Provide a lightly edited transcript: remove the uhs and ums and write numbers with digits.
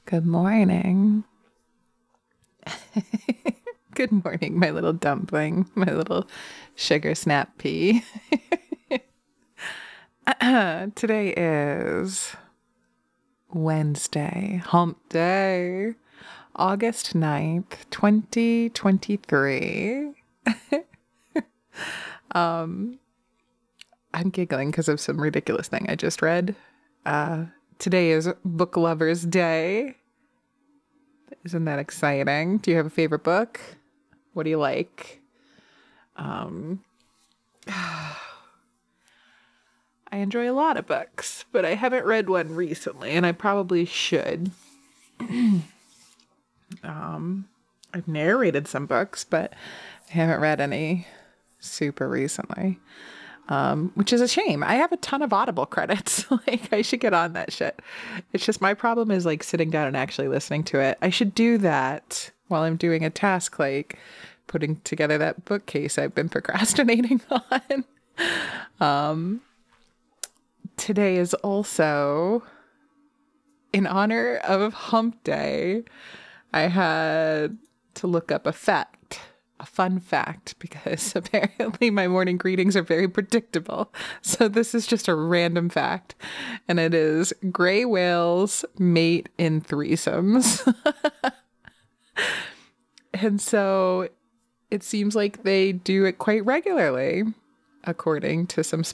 Good morning. Good morning, my little dumpling, my little sugar snap pea. Today is Wednesday, hump day, August 9th, 2023. I'm giggling because of some ridiculous thing I just read. Today is Book Lovers Day. Isn't that exciting? Do you have a favorite book? What do you like? I enjoy a lot of books, but I haven't read one recently, and I probably should. I've narrated some books, but I haven't read any super recently, which is a shame. I have a ton of Audible credits. Like, I should get on that shit. It's just my problem is like sitting down and actually listening to it. I should do that while I'm doing a task, like putting together that bookcase I've been procrastinating on. Today is also in honor of Hump Day. I had to look up a fun fact, because apparently my morning greetings are very predictable. So this is just a random fact, and it is gray whales mate in threesomes. And so it seems like they do it quite regularly, according to some